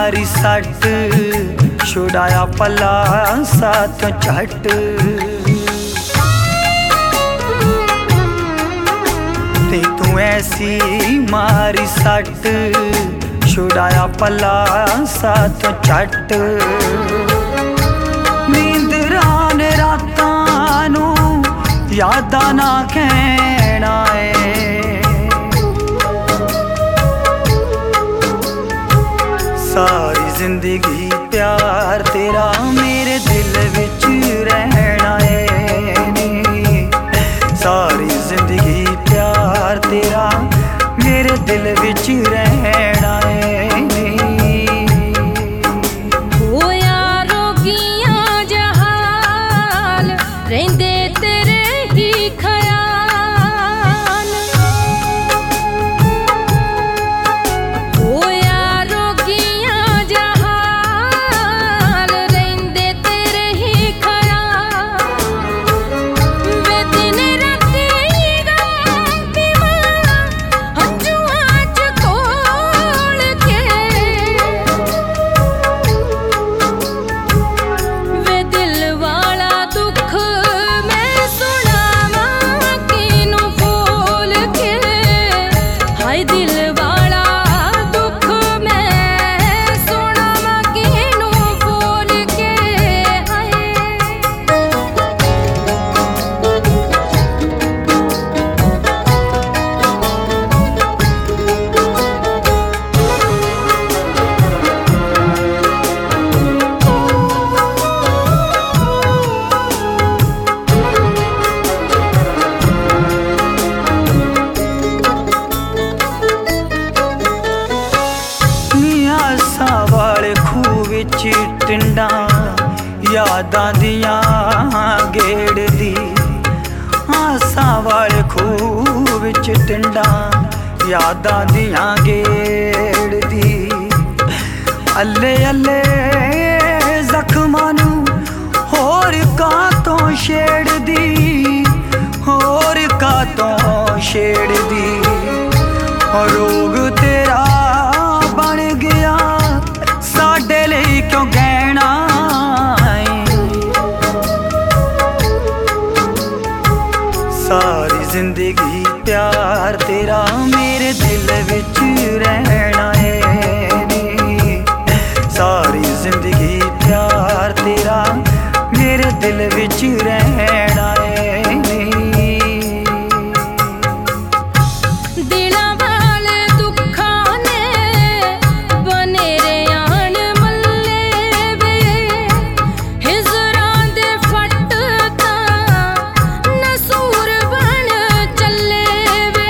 मारी सट छुड़ाया पला साथ झट ते तू ऐसी मारी सट छुड़ाया पला साथ झट नींदरां ने रातां नू यादां ना कहना है सारी जिंदगी प्यार तेरा मेरे दिल विच रहना है नी सारी जिंदगी प्यार तेरा मेरे दिल विच रहना है नी ओ यारो कियां जहाल रहिंदे तेरे ही ख्याल ओ यारो कियां जहाल रहिंदे तेरे ही ख्याल वे दिन राती गम पीवां हंजुआं च कोल के वे दिल वाला दुख मैं सुनावां किनू बोल के हाय दिल वाला दुख मैं सुनावां किनू बोल के हाय आसां वाले खूह विच टिंडा यादां दियां गेड़दी आसां वाले खूह विच टिंडा यादां दियां गेड़दी अल्ले अल्ले जख्मां नू होर कातों छेड़दी होर कातों छेड़दी रोग तेरा बन गया साडे लई क्यों गहना सारी जिंदगी प्यार तेरा मेरे दिल विच रहना है नी सारी जिंदगी प्यार तेरा मेरे दिल विच रहना है नी दिलां वाले दुखां ने बनेरे आण मल्ले वे हिजरां दे फट तां नसूर बन चले वे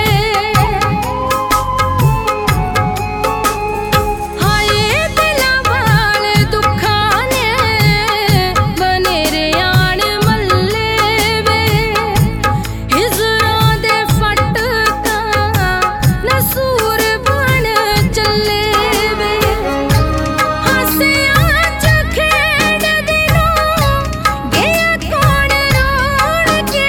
हाय दिलां वाले दुखां ने बनेरे आण मल्ले वे हिजरां दे फट तां नसूर बन चले वे हासियां च खेड़दी नूं गया कौन रोड़ के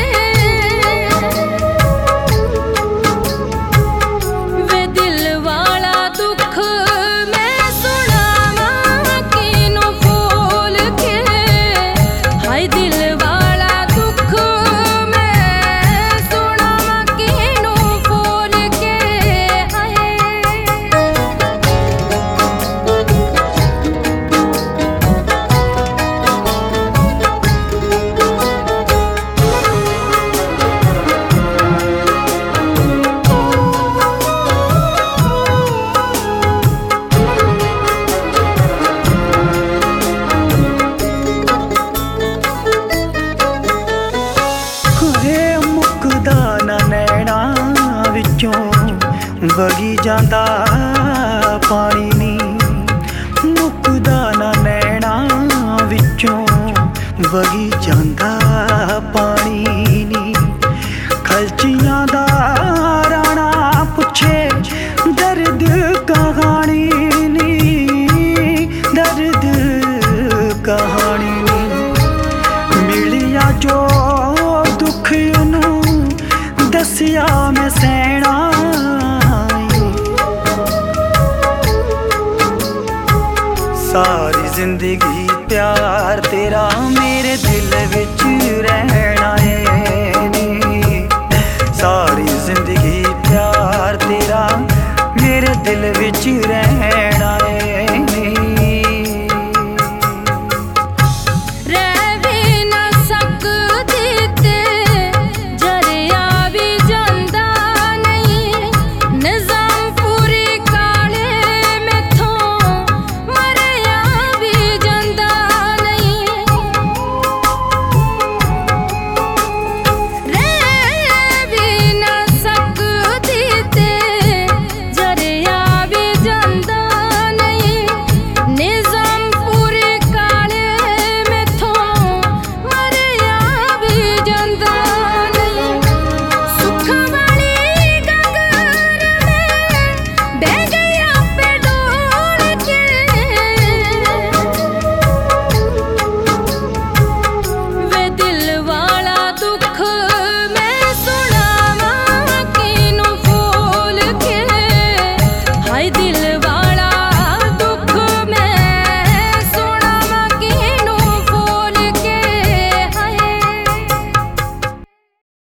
वे दिल वाला दुख मैं सुनावां किनू बोल के हाय दिल वाला दुख मैं सुनावां किनू बोल के हाय हाय मुकदा ना नैना विचों वगी जांदा पानी नी मुकदा ना नैना विचों वगी जांदा पानी नी खलचियां दा राणा पुछे दर्द कहानी नी दर्द कहानी नी मिलिया जो दुख उनू दसिया मैं सैना प्यार तेरा